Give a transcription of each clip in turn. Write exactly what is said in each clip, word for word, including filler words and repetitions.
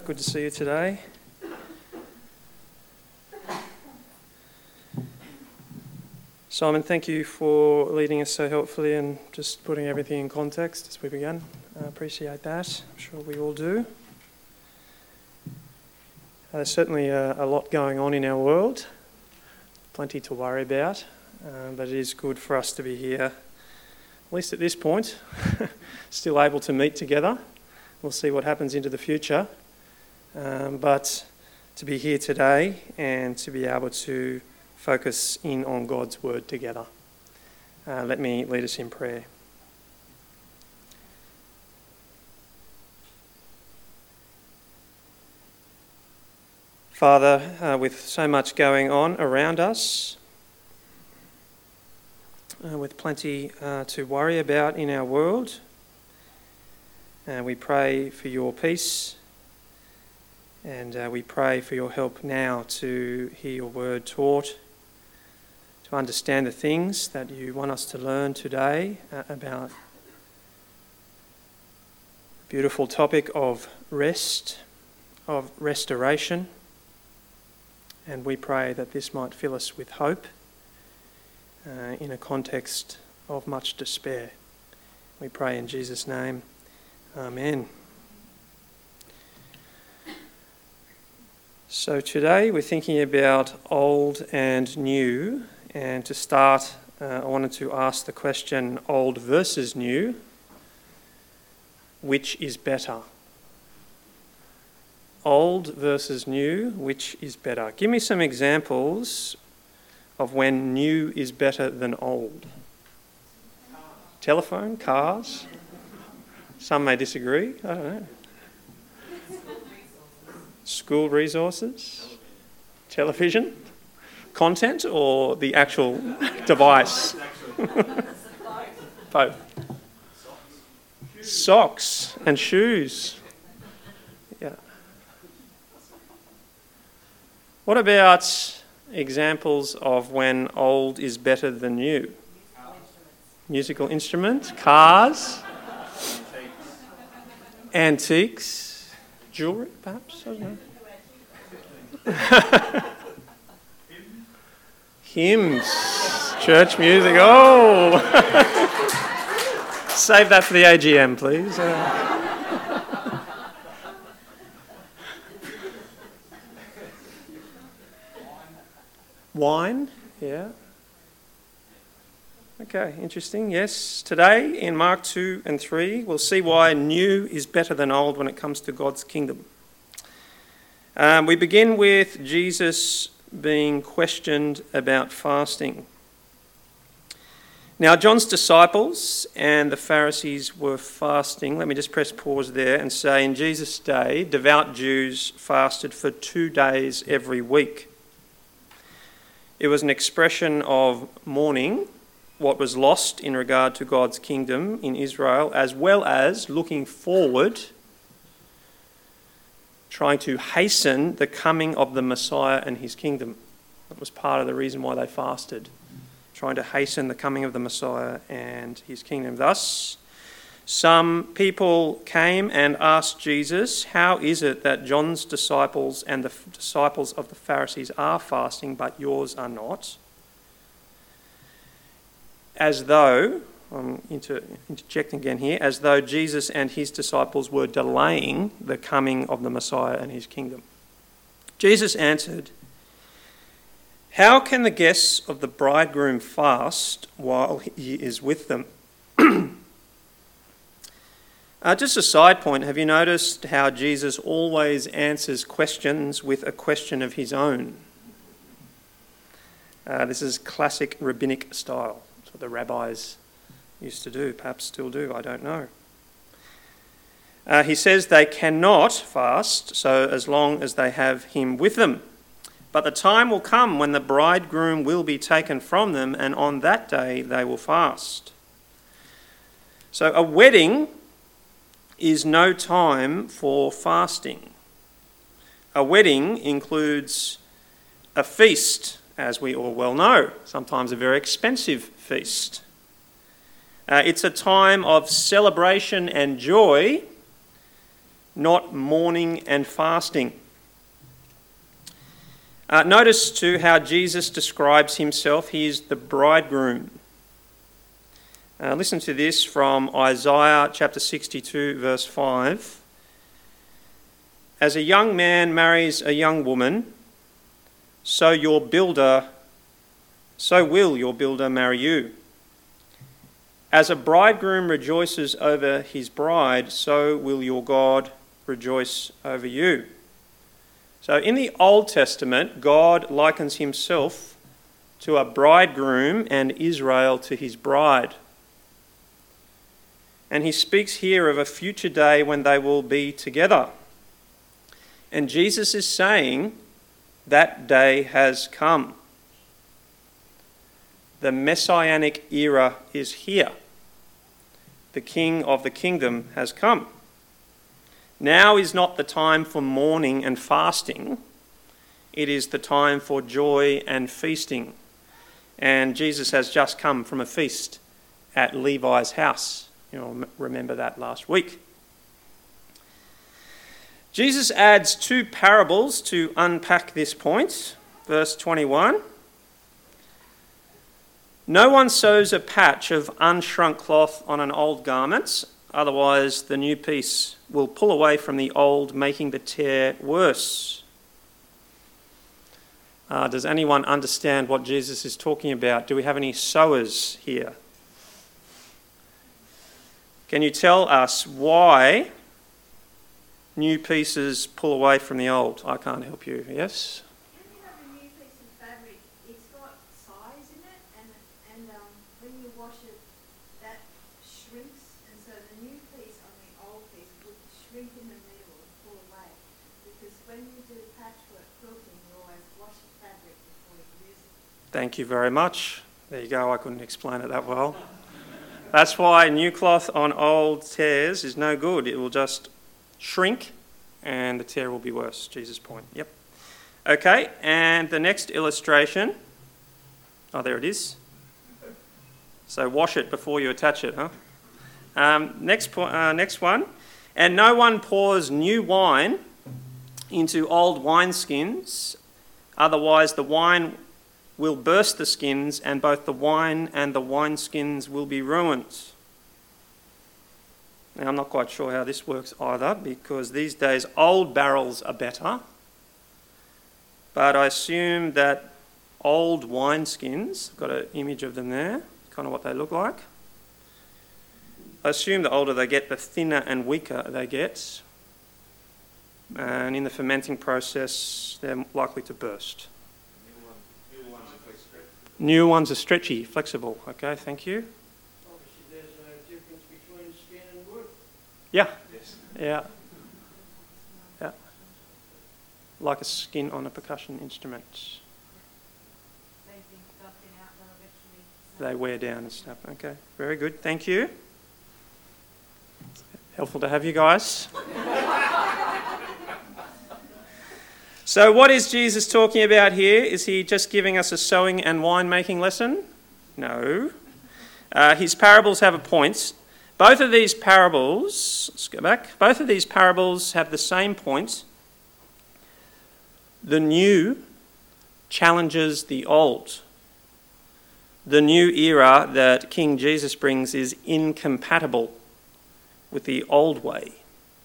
Good to see you today. Simon, thank you for leading us so helpfully and just putting everything in context as we began. I appreciate that. I'm sure we all do. Uh, there's certainly a, a lot going on in our world, plenty to worry about, uh, but it is good for us to be here, at least at this point, still able to meet together. We'll see what happens into the future. Um, but to be here today and to be able to focus in on God's word together. Uh, let me lead us in prayer. Father, uh, with so much going on around us, uh, with plenty uh, to worry about in our world, uh, we pray for your peace. And uh, we pray for your help now to hear your word taught, to understand the things that you want us to learn today uh, about the beautiful topic of rest, of restoration. And we pray that this might fill us with hope uh, in a context of much despair. We pray in Jesus' name. Amen. So today we're thinking about old and new, and to start uh, I wanted to ask the question, old versus new, which is better? Old versus new, which is better? Give me some examples of when new is better than old. Telephone, cars? Some may disagree, I don't know. School resources, television, content, or the actual device? Both. Socks and shoes. Yeah. What about examples of when old is better than new? Musical instruments, cars, antiques. Jewellery, perhaps? I don't know. Hymns. Church music. Oh! Save that for the A G M, please. Uh... Wine. Yeah. Okay, interesting. Yes, today in Mark two and three, we'll see why new is better than old when it comes to God's kingdom. Um, we begin with Jesus being questioned about fasting. Now, John's disciples and the Pharisees were fasting. Let me just press pause there and say, in Jesus' day, devout Jews fasted for two days every week. It was an expression of mourning what was lost in regard to God's kingdom in Israel, as well as looking forward, trying to hasten the coming of the Messiah and his kingdom. That was part of the reason why they fasted, trying to hasten the coming of the Messiah and his kingdom. Thus, some people came and asked Jesus, how is it that John's disciples and the disciples of the Pharisees are fasting, but yours are not? As though, I'm inter- interjecting again here, as though Jesus and his disciples were delaying the coming of the Messiah and his kingdom. Jesus answered, how can the guests of the bridegroom fast while he is with them? uh, just a side point, have you noticed how Jesus always answers questions with a question of his own? Uh, this is classic rabbinic style. What the rabbis used to do, perhaps still do, I don't know. Uh, he says they cannot fast, so as long as they have him with them. But the time will come when the bridegroom will be taken from them, and on that day they will fast. So a wedding is no time for fasting. A wedding includes a feast, as we all well know, sometimes a very expensive feast. Uh, it's a time of celebration and joy not mourning and fasting. Uh, notice too how Jesus describes himself. He is the bridegroom. Uh, listen to this from Isaiah chapter sixty-two, verse five. As a young man marries a young woman, so your builder, so will your builder marry you. As a bridegroom rejoices over his bride, so will your God rejoice over you. So in the Old Testament, God likens himself to a bridegroom and Israel to his bride. And he speaks here of a future day when they will be together. And Jesus is saying that day has come. The messianic era is here. The King of the kingdom has come. Now is not the time for mourning and fasting. It is the time for joy and feasting. And Jesus has just come from a feast at Levi's house. You'll remember that last week. Jesus adds two parables to unpack this point. Verse twenty-one. No one sews a patch of unshrunk cloth on an old garment, otherwise the new piece will pull away from the old, making the tear worse. Uh, does anyone understand what Jesus is talking about? Do we have any sewers here? Can you tell us why new pieces pull away from the old? I can't help you. Yes? When you have a new piece of fabric, it's got size in it, and and um, when you wash it, that shrinks, and so the new piece on the old piece would shrink in the middle and pull away. Because when you do patchwork quilting, you always wash the fabric before you use it. Thank you very much. There you go. I couldn't explain it that well. That's why new cloth on old tears is no good. It will just shrink and the tear will be worse. Jesus' point. Yep. Okay, and the next illustration. Oh, there it is. So wash it before you attach it, huh? Um, next, po- uh, next one. And no one pours new wine into old wineskins, otherwise the wine will burst the skins, and both the wine and the wineskins will be ruined. Now, I'm not quite sure how this works either, because these days old barrels are better. But I assume that old wineskins, I've got an image of them there, kind of what they look like. I assume the older they get, the thinner and weaker they get. And in the fermenting process, they're likely to burst. New ones are stretchy, flexible. Okay, thank you. Obviously, there's a difference between skin and wood. Yeah. Yes. Yeah. Yeah. Like a skin on a percussion instrument. Same thing, ducking out, they'll eventually. They wear down and stuff. Okay, very good. Thank you. Helpful to have you guys. So what is Jesus talking about here? Is he just giving us a sewing and winemaking lesson? No. Uh, his parables have a point. Both of these parables, let's go back, both of these parables have the same point. The new challenges the old. The new era that King Jesus brings is incompatible with the old way.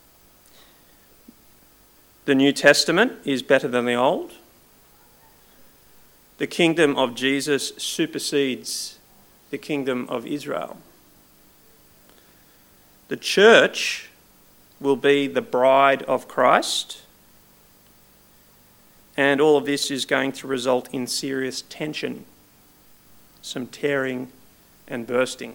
The New Testament is better than the Old. The kingdom of Jesus supersedes the kingdom of Israel. The church will be the bride of Christ, and all of this is going to result in serious tension, some tearing and bursting.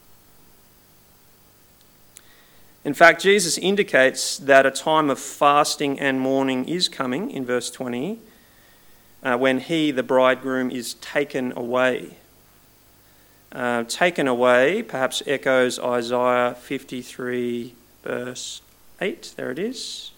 In fact, Jesus indicates that a time of fasting and mourning is coming in verse twenty, uh, when he, the bridegroom, is taken away. Uh, taken away perhaps echoes Isaiah fifty-three, verse eight. There it is.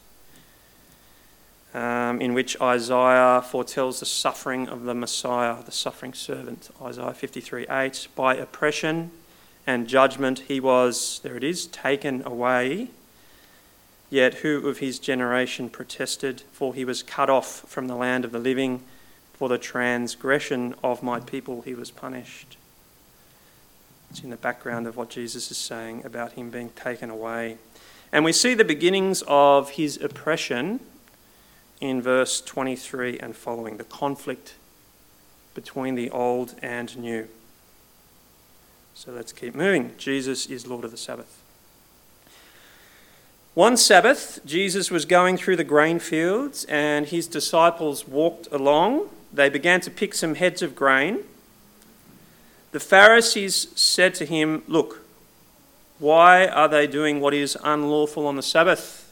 Um, in which Isaiah foretells the suffering of the Messiah, the suffering servant. Isaiah fifty-three, eight. By oppression and judgment he was, there it is, taken away. Yet who of his generation protested? For he was cut off from the land of the living. For the transgression of my people he was punished. It's in the background of what Jesus is saying about him being taken away. And we see the beginnings of his oppression in verse twenty-three and following, the conflict between the old and new. So let's keep moving. Jesus is Lord of the Sabbath. One Sabbath, Jesus was going through the grain fields and his disciples walked along. They began to pick some heads of grain. The Pharisees said to him, "Look, why are they doing what is unlawful on the Sabbath?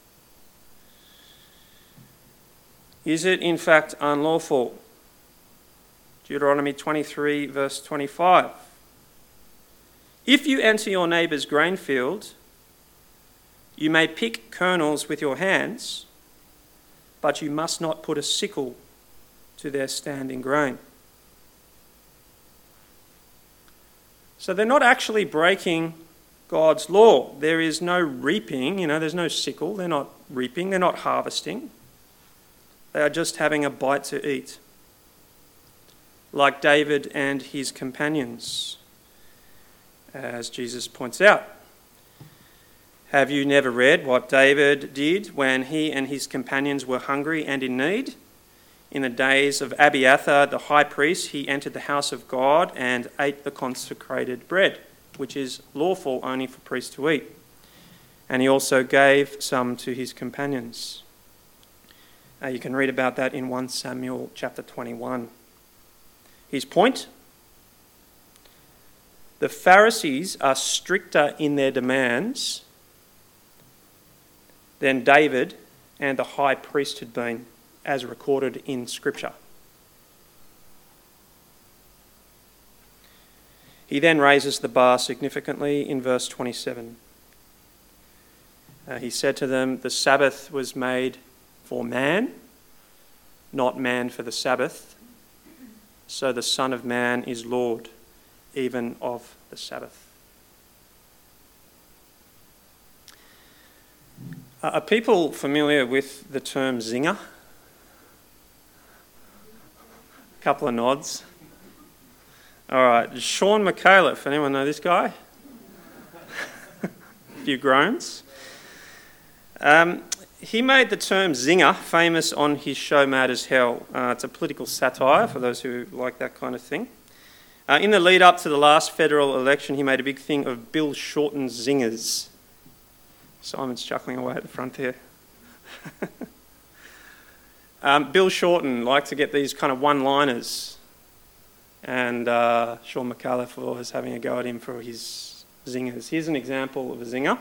Is it in fact unlawful?" Deuteronomy twenty-three, verse twenty-five. "If you enter your neighbour's grain field, you may pick kernels with your hands, but you must not put a sickle to their standing grain." So they're not actually breaking God's law. There is no reaping, you know, there's no sickle. They're not reaping, they're not harvesting. They are just having a bite to eat, like David and his companions, as Jesus points out. Have you never read what David did when he and his companions were hungry and in need? In the days of Abiathar, the high priest, he entered the house of God and ate the consecrated bread, which is lawful only for priests to eat. And he also gave some to his companions. Uh, you can read about that in First Samuel chapter twenty-one. His point? The Pharisees are stricter in their demands than David and the high priest had been, as recorded in Scripture. He then raises the bar significantly in verse twenty-seven. Uh, he said to them, "The Sabbath was made for man, not man for the Sabbath. So the Son of Man is Lord, even of the Sabbath." Uh, are people familiar with the term zinger? A couple of nods. All right, Sean McAuliffe. Anyone know this guy? A few groans. Um, he made the term zinger famous on his show Mad as Hell. Uh, it's a political satire for those who like that kind of thing. Uh, in the lead up to the last federal election, he made a big thing of Bill Shorten's zingers. Simon's chuckling away at the front there. um, Bill Shorten liked to get these kind of one-liners, and uh, Sean McAuliffe was having a go at him for his zingers. Here's an example of a zinger.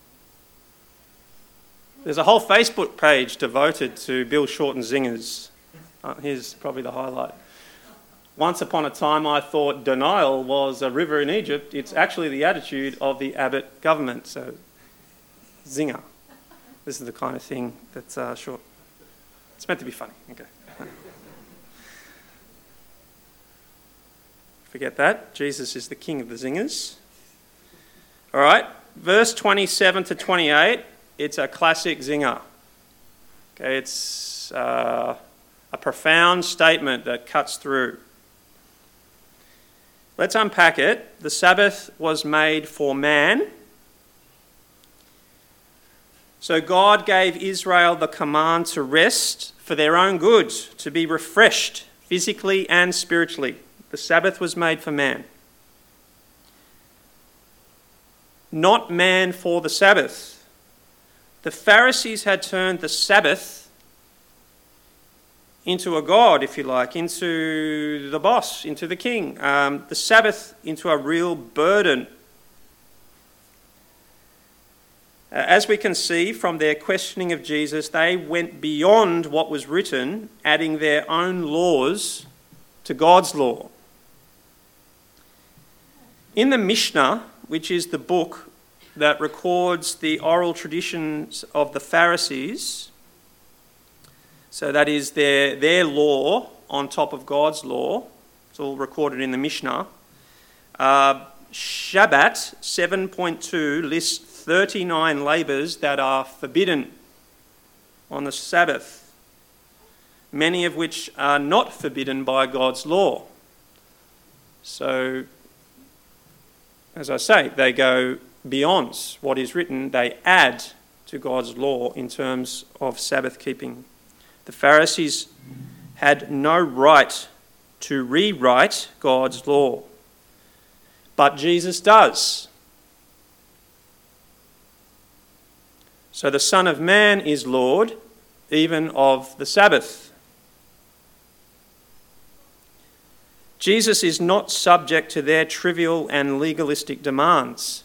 There's a whole Facebook page devoted to Bill Shorten zingers. Uh, here's probably the highlight. "Once upon a time I thought denial was a river in Egypt. It's actually the attitude of the Abbott government." So, zinger. This is the kind of thing that's uh, short. It's meant to be funny. Okay. Forget that. Jesus is the king of the zingers. All right. Verse twenty-seven to twenty-eight. It's a classic zinger. Okay, it's uh, a profound statement that cuts through. Let's unpack it. The Sabbath was made for man. So God gave Israel the command to rest for their own good, to be refreshed physically and spiritually. The Sabbath was made for man. Not man for the Sabbath. The Pharisees had turned the Sabbath into a god, if you like, into the boss, into the king. Um, the Sabbath into a real burden. Uh, as we can see from their questioning of Jesus, they went beyond what was written, adding their own laws to God's law. In the Mishnah, which is the book that records the oral traditions of the Pharisees, so that is their, their law on top of God's law, it's all recorded in the Mishnah. Uh, Shabbat seven point two lists thirty-nine labours that are forbidden on the Sabbath, many of which are not forbidden by God's law. So, as I say, they go beyond what is written. They add to God's law in terms of Sabbath keeping. The Pharisees had no right to rewrite God's law, but Jesus does. So the Son of Man is Lord even of the Sabbath. Jesus is not subject to their trivial and legalistic demands.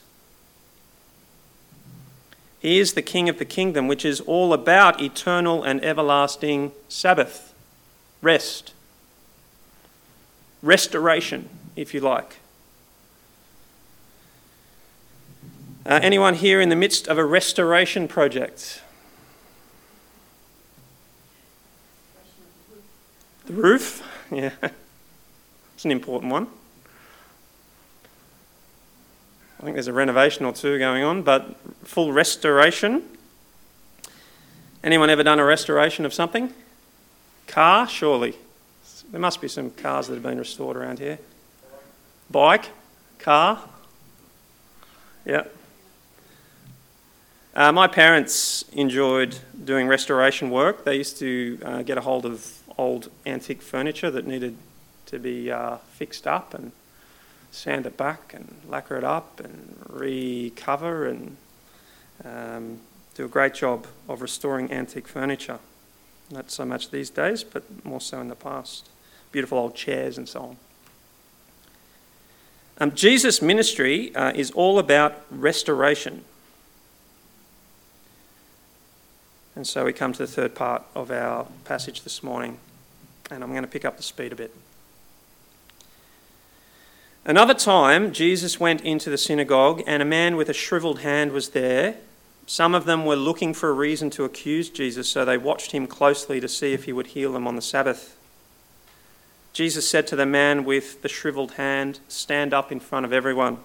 He is the King of the kingdom, which is all about eternal and everlasting Sabbath, rest, restoration, if you like. Uh, anyone here in the midst of a restoration project? The roof? Yeah. It's an important one. I think there's a renovation or two going on, but full restoration. Anyone ever done a restoration of something? Car, surely. There must be some cars that have been restored around here. Bike, car. Yeah. Uh, my parents enjoyed doing restoration work. They used to uh, get a hold of old antique furniture that needed to be uh, fixed up and sand it back and lacquer it up and recover and um, do a great job of restoring antique furniture. Not so much these days, but more so in the past. Beautiful old chairs and so on. Um, Jesus' ministry uh, is all about restoration. And so we come to the third part of our passage this morning, and I'm going to pick up the speed a bit. Another time, Jesus went into the synagogue, and a man with a shriveled hand was there. Some of them were looking for a reason to accuse Jesus, so they watched him closely to see if he would heal them on the Sabbath. Jesus said to the man with the shriveled hand, "Stand up in front of everyone."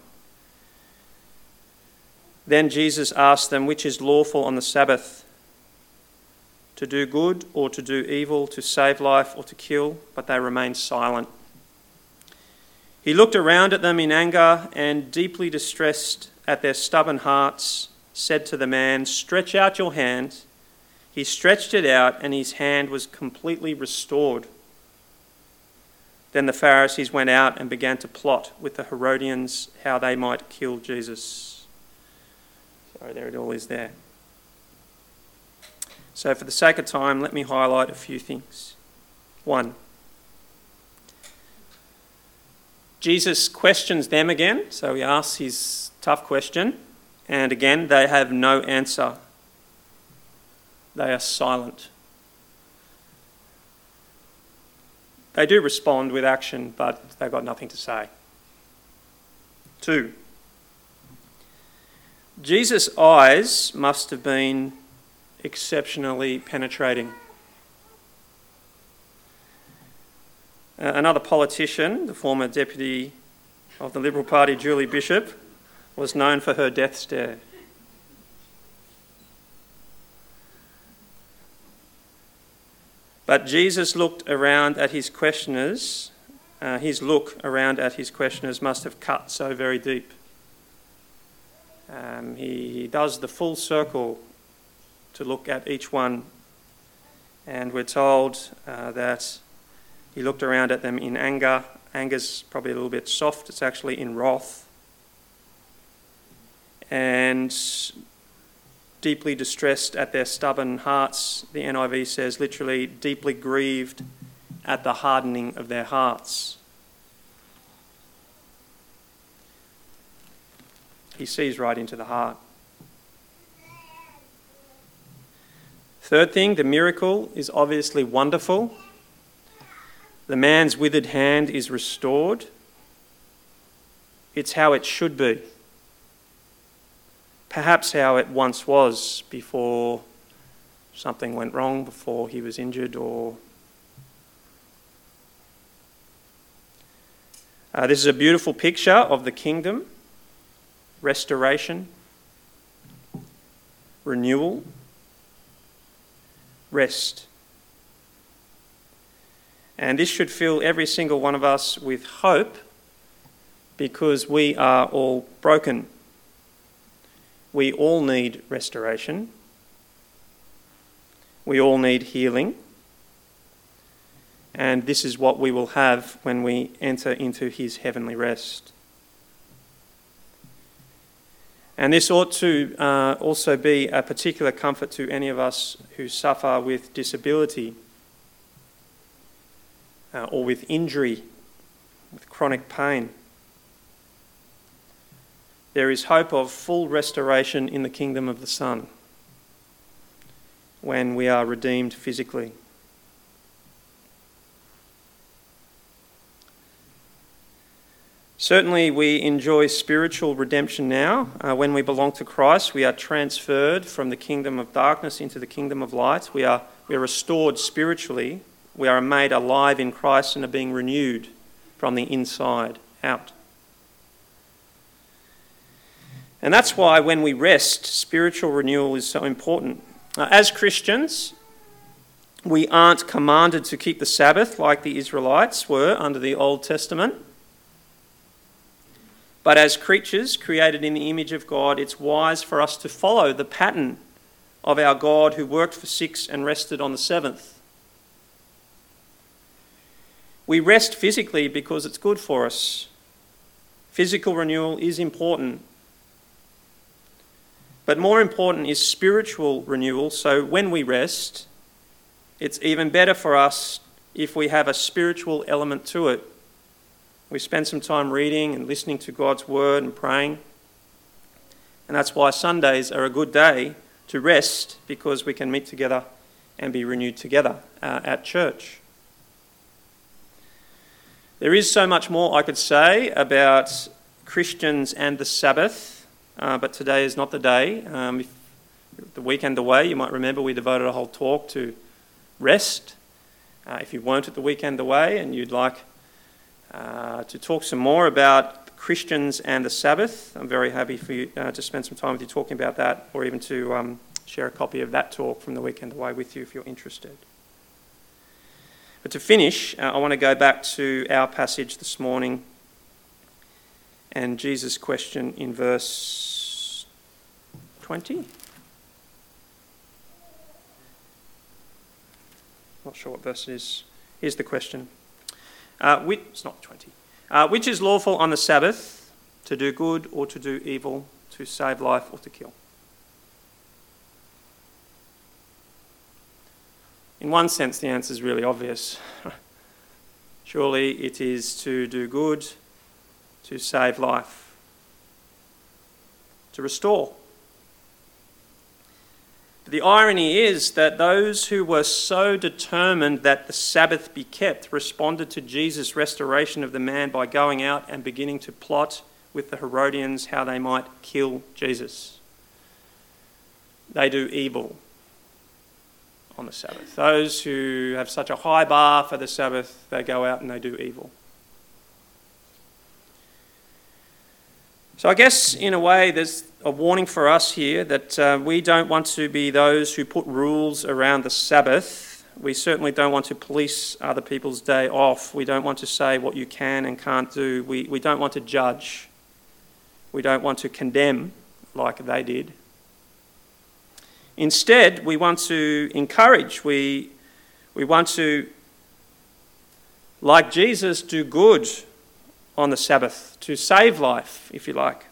Then Jesus asked them, "Which is lawful on the Sabbath? To do good or to do evil, to save life or to kill?" But they remained silent. He looked around at them in anger and, deeply distressed at their stubborn hearts, said to the man, "Stretch out your hand." He stretched it out, and his hand was completely restored. Then the Pharisees went out and began to plot with the Herodians how they might kill Jesus. Sorry, there it all is there. So for the sake of time, let me highlight a few things. One, Jesus questions them again, so he asks his tough question, and again they have no answer. They are silent. They do respond with action, but they've got nothing to say. Two, Jesus' eyes must have been exceptionally penetrating. Uh, another politician, the former deputy of the Liberal Party, Julie Bishop, was known for her death stare. But Jesus looked around at his questioners. Uh, his look around at his questioners must have cut so very deep. Um, he, he does the full circle to look at each one, and we're told uh, that he looked around at them in anger. Anger's probably a little bit soft, it's actually in wrath. And deeply distressed at their stubborn hearts, the N I V says literally, deeply grieved at the hardening of their hearts. He sees right into the heart. Third thing, the miracle is obviously wonderful. The man's withered hand is restored. It's how it should be. Perhaps how it once was before something went wrong, before he was injured or... Uh, this is a beautiful picture of the kingdom, restoration. renewal, rest. And this should fill every single one of us with hope, because we are all broken. We all need restoration. We all need healing. And this is what we will have when we enter into his heavenly rest. And this ought to uh, also be a particular comfort to any of us who suffer with disability uh, or with injury, with chronic pain. There is hope of full restoration in the kingdom of the Son when we are redeemed physically. Certainly we enjoy spiritual redemption now. Uh, when we belong to Christ, we are transferred from the kingdom of darkness into the kingdom of light. We are, we are restored spiritually. We are made alive in Christ and are being renewed from the inside out. And that's why when we rest, spiritual renewal is so important. Uh, as Christians, we aren't commanded to keep the Sabbath like the Israelites were under the Old Testament. But as creatures created in the image of God, it's wise for us to follow the pattern of our God who worked for six and rested on the seventh. We rest physically because it's good for us. Physical renewal is important. But more important is spiritual renewal. So when we rest, it's even better for us if we have a spiritual element to it. We spend some time reading and listening to God's word and praying. And that's why Sundays are a good day to rest, because we can meet together and be renewed together uh, at church. There is so much more I could say about Christians and the Sabbath, uh, but today is not the day. Um, if the weekend away, you might remember we devoted a whole talk to rest. Uh, if you weren't at the weekend away and you'd like Uh, to talk some more about Christians and the Sabbath, I'm very happy for you uh, to spend some time with you talking about that, or even to um, share a copy of that talk from the weekend away with you if you're interested. But to finish, uh, I want to go back to our passage this morning and Jesus' question in verse twenty. Not sure what verse it is. Here's the question. Uh, which, it's not twenty. Uh, which is lawful on the Sabbath, to do good or to do evil, to save life or to kill? In one sense, the answer is really obvious. Surely it is to do good, to save life, to restore. The irony is that those who were so determined that the Sabbath be kept responded to Jesus' restoration of the man by going out and beginning to plot with the Herodians how they might kill Jesus. They do evil on the Sabbath. Those who have such a high bar for the Sabbath, they go out and they do evil. So I guess in a way there's a warning for us here that uh, we don't want to be those who put rules around the Sabbath. We certainly don't want to police other people's day off. We don't want to say what you can and can't do. We, we don't want to judge. We don't want to condemn like they did. Instead, we want to encourage. We, we want to, like Jesus, do good on the Sabbath, to save life, if you like.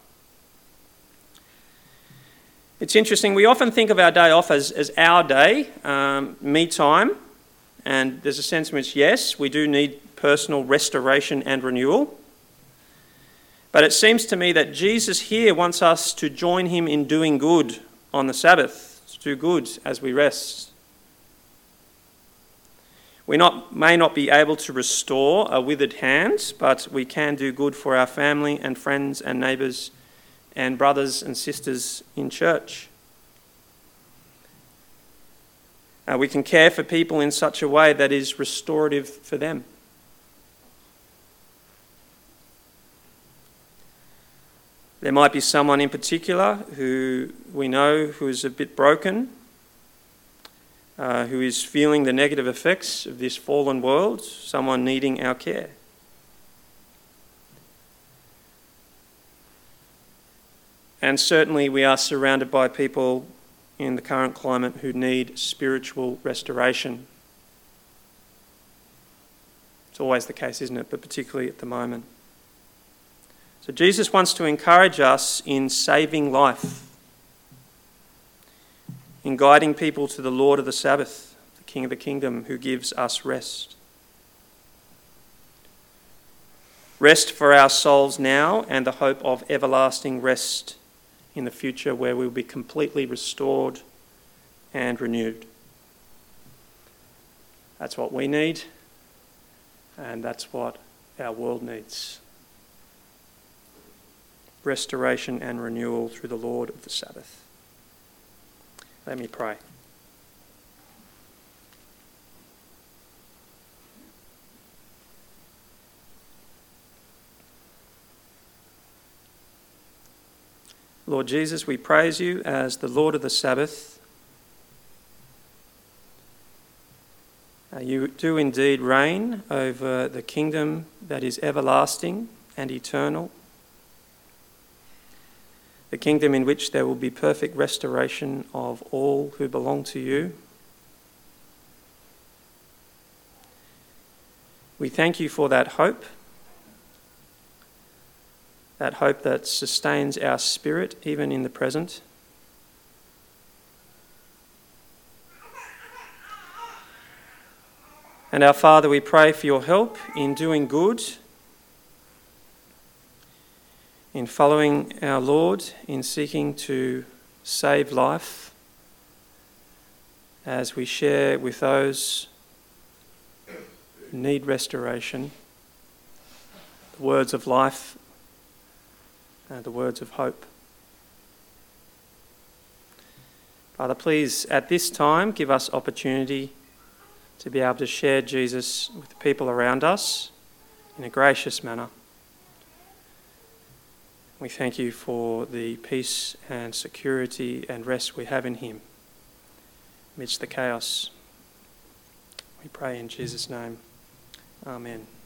It's interesting, we often think of our day off as, as our day, um, me time, and there's a sense in which, yes, we do need personal restoration and renewal. But it seems to me that Jesus here wants us to join him in doing good on the Sabbath, to do good as we rest. We not, may not be able to restore a withered hand, but we can do good for our family and friends and neighbours and brothers and sisters in church. Uh, we can care for people in such a way that is restorative for them. There might be someone in particular who we know who is a bit broken, uh, who is feeling the negative effects of this fallen world, someone needing our care. And certainly we are surrounded by people in the current climate who need spiritual restoration. It's always the case, isn't it? But particularly at the moment. So Jesus wants to encourage us in saving life, in guiding people to the Lord of the Sabbath, the King of the Kingdom, who gives us rest. Rest for our souls now and the hope of everlasting rest in the future, where we will be completely restored and renewed. That's what we need, and that's what our world needs. Restoration and renewal through the Lord of the Sabbath. Let me pray. Lord Jesus, we praise you as the Lord of the Sabbath. Uh, you do indeed reign over the kingdom that is everlasting and eternal, the kingdom in which there will be perfect restoration of all who belong to you. We thank you for that hope. That hope that sustains our spirit even in the present. And our Father, we pray for your help in doing good, in following our Lord, in seeking to save life, as we share with those who need restoration, the words of life, Uh, the words of hope. Father, please, at this time, give us opportunity to be able to share Jesus with the people around us in a gracious manner. We thank you for the peace and security and rest we have in him amidst the chaos. We pray in Jesus' name. Amen.